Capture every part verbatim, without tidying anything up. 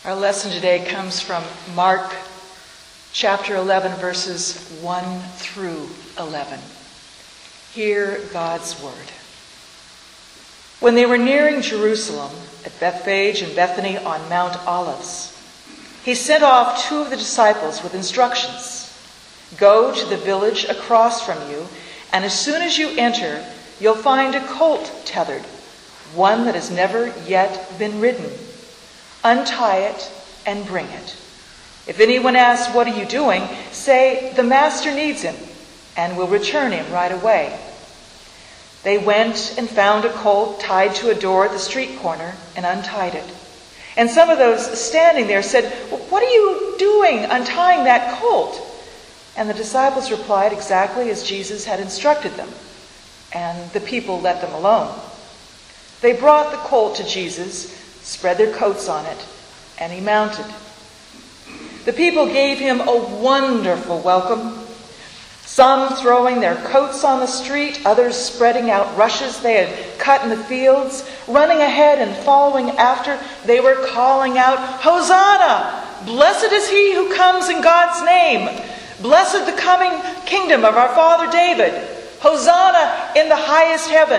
Our lesson today comes from Mark chapter eleven, verses one through eleven. Hear God's word. When they were nearing Jerusalem, at Bethphage and Bethany on Mount Olives, he sent off two of the disciples with instructions. Go to the village across from you, and as soon as you enter, you'll find a colt tethered, one that has never yet been ridden. Untie it and bring it. If anyone asks, "What are you doing?" say, "The master needs him," and will return him right away. They went and found a colt tied to a door at the street corner and untied it. And some of those standing there said, "Well, what are you doing untying that colt?" And the disciples replied exactly as Jesus had instructed them, and the people let them alone. They brought the colt to Jesus, spread their coats on it, and he mounted. The people gave him a wonderful welcome, some throwing their coats on the street, others spreading out rushes they had cut in the fields. Running ahead and following after, they were calling out, "Hosanna! Blessed is he who comes in God's name! Blessed the coming kingdom of our father David! Hosanna in the highest heaven!"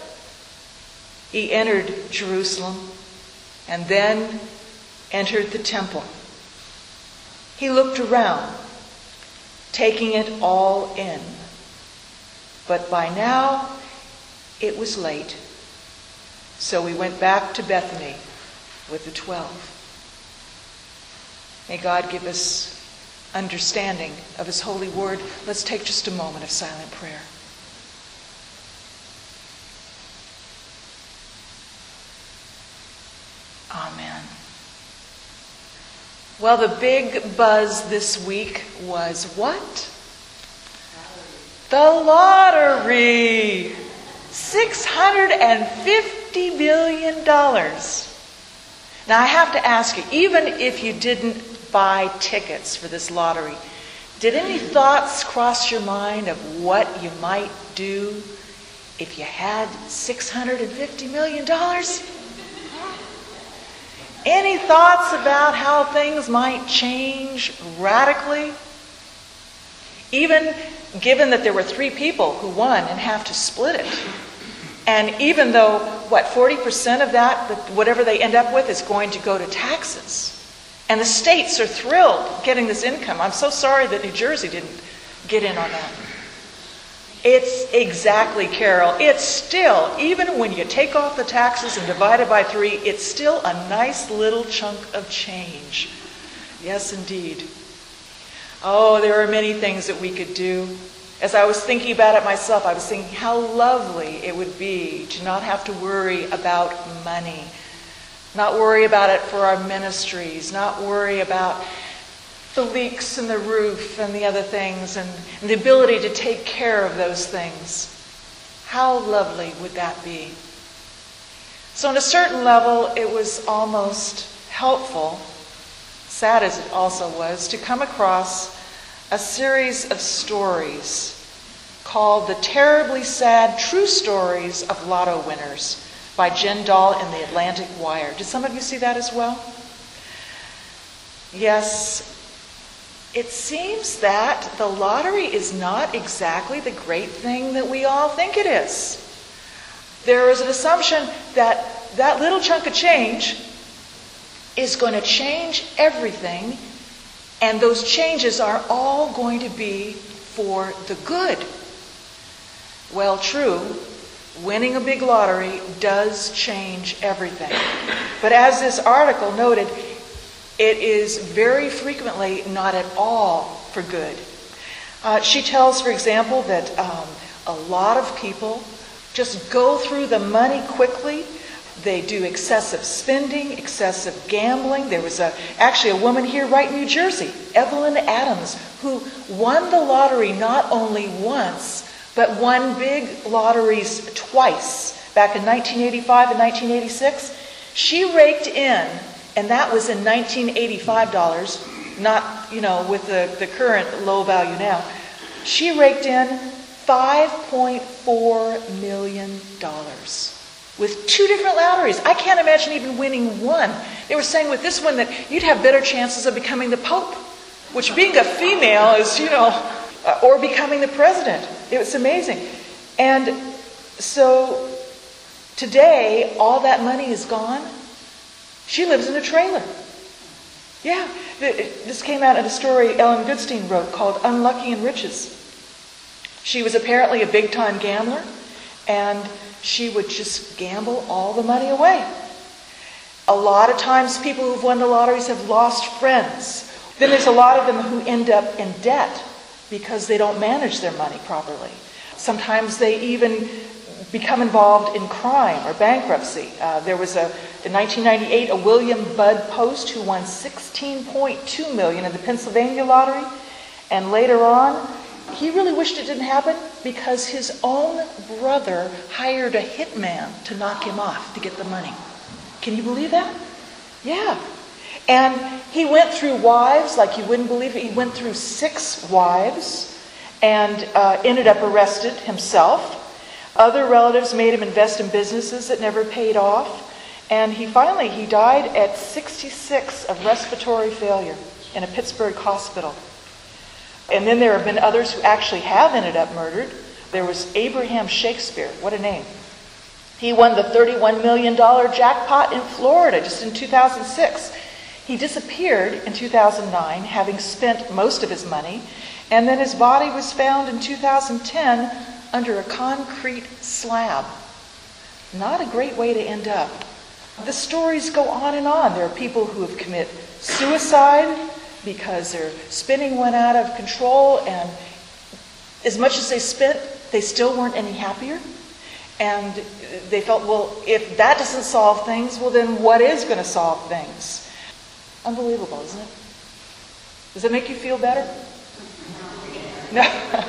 He entered Jerusalem and then entered the temple. He looked around, taking it all in. But by now, it was late. So he went back to Bethany with the twelve. May God give us understanding of his holy word. Let's take just a moment of silent prayer. Amen. Well, the big buzz this week was what? The lottery. six hundred fifty million dollars. Now, I have to ask you, even if you didn't buy tickets for this lottery, did any thoughts cross your mind of what you might do if you had six hundred fifty million dollars? Any thoughts about how things might change radically? Even given that there were three people who won and have to split it. And even though, what, forty percent of that, whatever they end up with, is going to go to taxes. And the states are thrilled getting this income. I'm so sorry that New Jersey didn't get in on that. It's exactly, Carol. It's still, even when you take off the taxes and divide it by three, it's still a nice little chunk of change. Yes, indeed. Oh, there are many things that we could do. As I was thinking about it myself, I was thinking how lovely it would be to not have to worry about money. Not worry about it for our ministries. Not worry about the leaks in the roof and the other things, and, and the ability to take care of those things. How lovely would that be? So on a certain level, it was almost helpful, sad as it also was, to come across a series of stories called The Terribly Sad True Stories of Lotto Winners by Jen Dahl in the Atlantic Wire. Did some of you see that as well? Yes. It seems that the lottery is not exactly the great thing that we all think it is. There is an assumption that that little chunk of change is going to change everything, and those changes are all going to be for the good. Well, true, winning a big lottery does change everything. But as this article noted, it is very frequently not at all for good. Uh, she tells, for example, that um, a lot of people just go through the money quickly. They do excessive spending, excessive gambling. There was a, actually a woman here right in New Jersey, Evelyn Adams, who won the lottery not only once, but won big lotteries twice. Back in nineteen eighty-five and nineteen eighty-six, she raked in, and that was in nineteen eighty-five dollars, not, you know, with the, the current low value now. She raked in five point four million dollars with two different lotteries. I can't imagine even winning one. They were saying with this one that you'd have better chances of becoming the Pope, which being a female is, you know, uh, or becoming the president. It was amazing. And so today, all that money is gone. She lives in a trailer. Yeah, this came out in a story Ellen Goodstein wrote called Unlucky in Riches. She was apparently a big-time gambler, and she would just gamble all the money away. A lot of times people who've won the lotteries have lost friends. Then there's a lot of them who end up in debt because they don't manage their money properly. Sometimes they even become involved in crime or bankruptcy. Uh, there was a, in nineteen ninety-eight, a William Budd Post who won sixteen point two million dollars in the Pennsylvania lottery. And later on, he really wished it didn't happen because his own brother hired a hitman to knock him off to get the money. Can you believe that? Yeah. And he went through wives like you wouldn't believe it. He went through six wives and uh, ended up arrested himself. Other relatives made him invest in businesses that never paid off. And he finally, he died at sixty-six of respiratory failure in a Pittsburgh hospital. And then there have been others who actually have ended up murdered. There was Abraham Shakespeare. What a name. He won the thirty-one million dollars jackpot in Florida just in two thousand six. He disappeared in two thousand nine, having spent most of his money. And then his body was found in two thousand ten under a concrete slab. Not a great way to end up. The stories go on and on. There are people who have committed suicide because their spending went out of control, and as much as they spent, they still weren't any happier. And they felt, well, if that doesn't solve things, well then what is going to solve things? Unbelievable, isn't it? Does it make you feel better? No.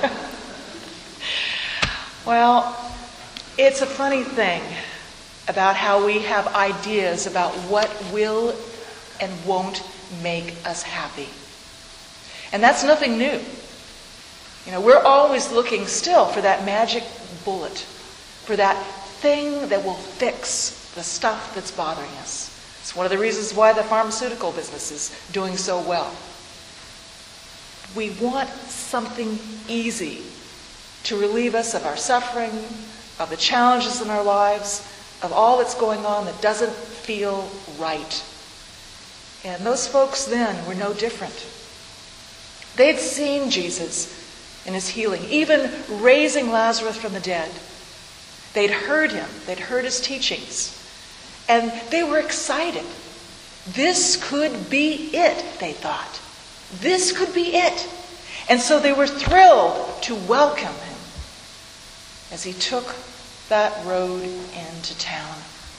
Well, it's a funny thing about how we have ideas about what will and won't make us happy. And that's nothing new. You know, we're always looking still for that magic bullet, for that thing that will fix the stuff that's bothering us. It's one of the reasons why the pharmaceutical business is doing so well. We want something easy to relieve us of our suffering, of the challenges in our lives, of all that's going on that doesn't feel right. And those folks then were no different. They'd seen Jesus in his healing, even raising Lazarus from the dead. They'd heard him. They'd heard his teachings. And they were excited. This could be it, they thought. This could be it. And so they were thrilled to welcome him as he took that road into town.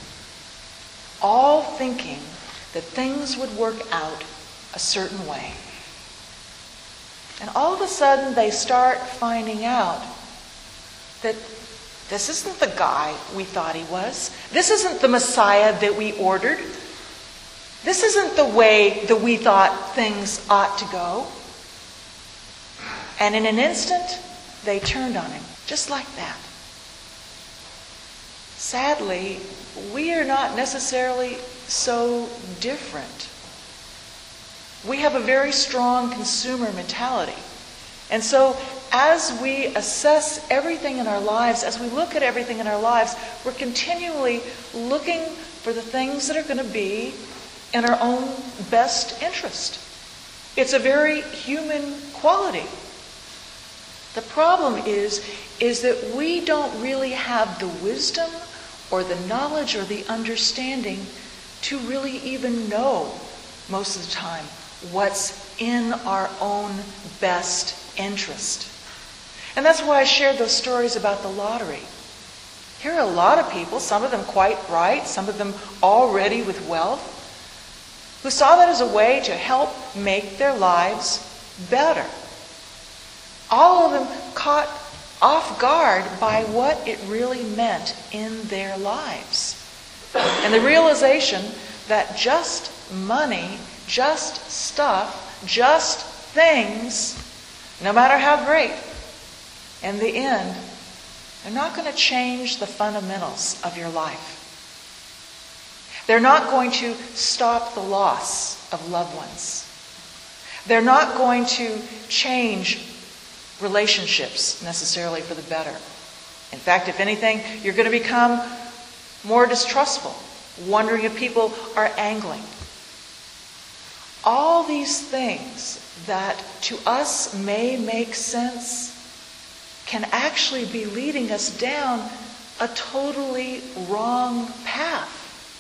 All thinking that things would work out a certain way. And all of a sudden they start finding out that this isn't the guy we thought he was. This isn't the Messiah that we ordered. This isn't the way that we thought things ought to go. And in an instant, they turned on him, just like that. Sadly, we are not necessarily so different. We have a very strong consumer mentality. And so as we assess everything in our lives, as we look at everything in our lives, we're continually looking for the things that are going to be in our own best interest. It's a very human quality. The problem is, is that we don't really have the wisdom or the knowledge or the understanding to really even know, most of the time, what's in our own best interest. And that's why I shared those stories about the lottery. Here are a lot of people, some of them quite bright, some of them already with wealth, who saw that as a way to help make their lives better. All of them caught off guard by what it really meant in their lives. And the realization that just money, just stuff, just things, no matter how great, in the end, they're not going to change the fundamentals of your life. They're not going to stop the loss of loved ones. They're not going to change relationships necessarily for the better. In fact, if anything, you're going to become more distrustful, wondering if people are angling. All these things that to us may make sense can actually be leading us down a totally wrong path.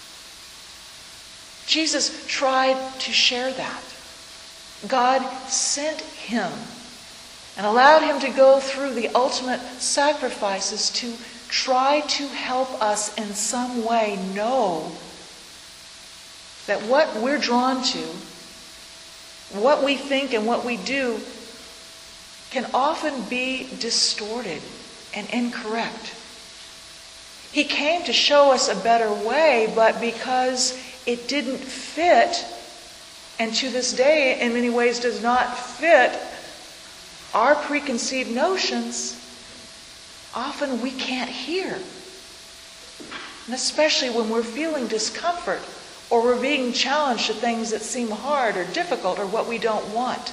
Jesus tried to share that. God sent him and allowed him to go through the ultimate sacrifices to try to help us in some way know that what we're drawn to, what we think and what we do, can often be distorted and incorrect. He came to show us a better way, but because it didn't fit, and to this day in many ways does not fit our preconceived notions, often we can't hear. And especially when we're feeling discomfort or we're being challenged to things that seem hard or difficult or what we don't want.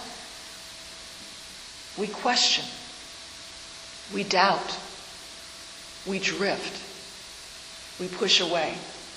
We question. We doubt. We drift. We push away.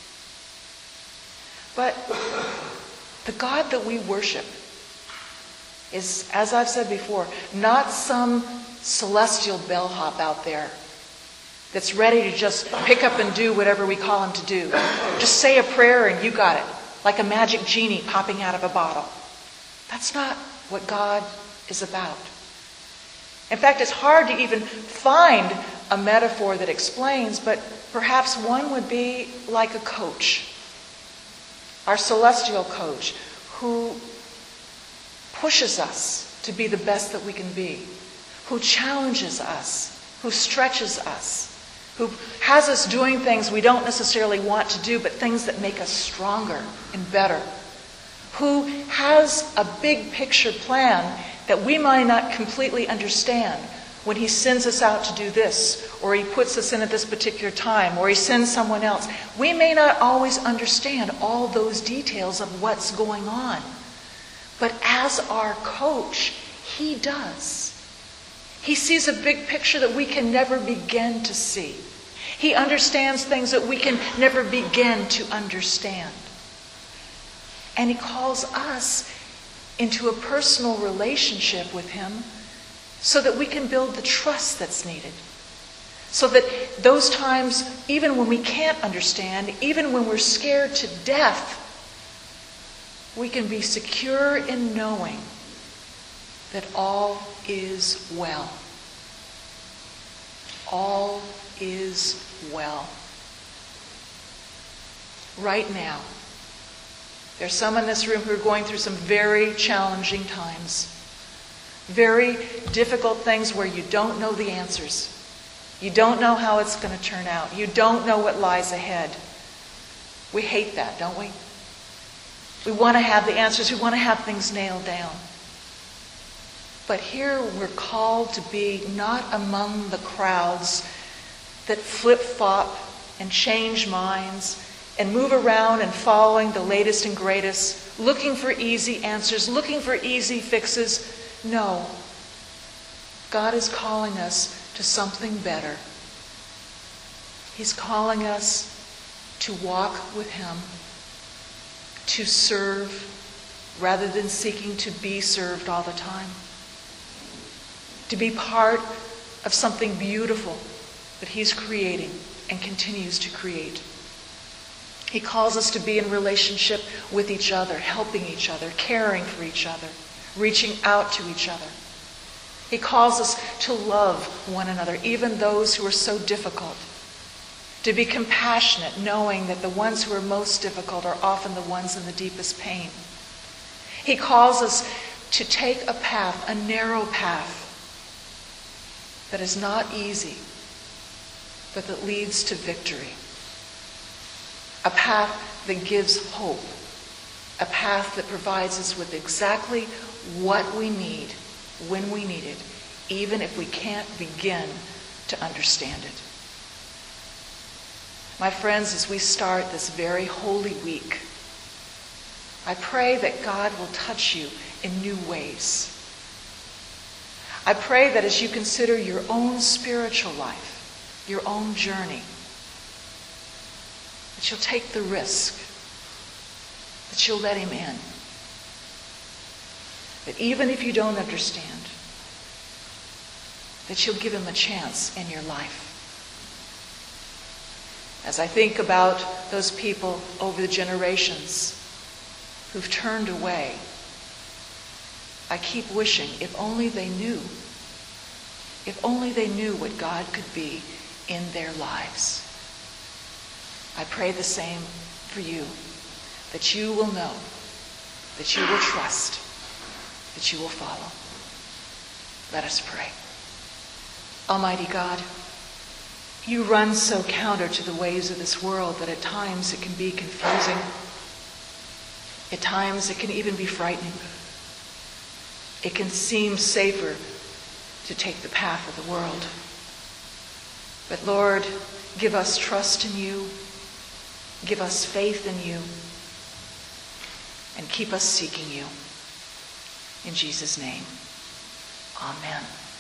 But the God that we worship is, as I've said before, not some celestial bellhop out there that's ready to just pick up and do whatever we call him to do. Just say a prayer and you got it, like a magic genie popping out of a bottle. That's not what God is about. In fact, it's hard to even find a metaphor that explains, but perhaps one would be like a coach. Our celestial coach who pushes us to be the best that we can be, who challenges us, who stretches us, who has us doing things we don't necessarily want to do, but things that make us stronger and better, who has a big picture plan that we might not completely understand when he sends us out to do this, or he puts us in at this particular time, or he sends someone else. We may not always understand all those details of what's going on. But as our coach, he does. He sees a big picture that we can never begin to see. He understands things that we can never begin to understand. And he calls us into a personal relationship with him so that we can build the trust that's needed. So that those times, even when we can't understand, even when we're scared to death, we can be secure in knowing that all is well. All is well. Right now, there's some in this room who are going through some very challenging times. Very difficult things where you don't know the answers. You don't know how it's going to turn out. You don't know what lies ahead. We hate that, don't we? We want to have the answers. We want to have things nailed down. But here we're called to be not among the crowds that flip-flop and change minds and move around and following the latest and greatest, looking for easy answers, looking for easy fixes. No. God is calling us to something better. He's calling us to walk with him, to serve rather than seeking to be served all the time, to be part of something beautiful that he's creating and continues to create. He calls us to be in relationship with each other, helping each other, caring for each other, reaching out to each other. He calls us to love one another, even those who are so difficult. To be compassionate, knowing that the ones who are most difficult are often the ones in the deepest pain. He calls us to take a path, a narrow path, that is not easy, but that leads to victory. A path that gives hope. A path that provides us with exactly what we need, when we need it, even if we can't begin to understand it. My friends, as we start this very holy week, I pray that God will touch you in new ways. I pray that as you consider your own spiritual life, your own journey, that you'll take the risk, that you'll let him in. That even if you don't understand, that you'll give him a chance in your life. As I think about those people over the generations who've turned away, I keep wishing if only they knew, if only they knew what God could be in their lives. I pray the same for you, that you will know, that you will trust, that you will follow. Let us pray. Almighty God, you run so counter to the ways of this world that at times it can be confusing. At times it can even be frightening. It can seem safer to take the path of the world. But Lord, give us trust in you. Give us faith in you. And keep us seeking you. In Jesus' name, amen.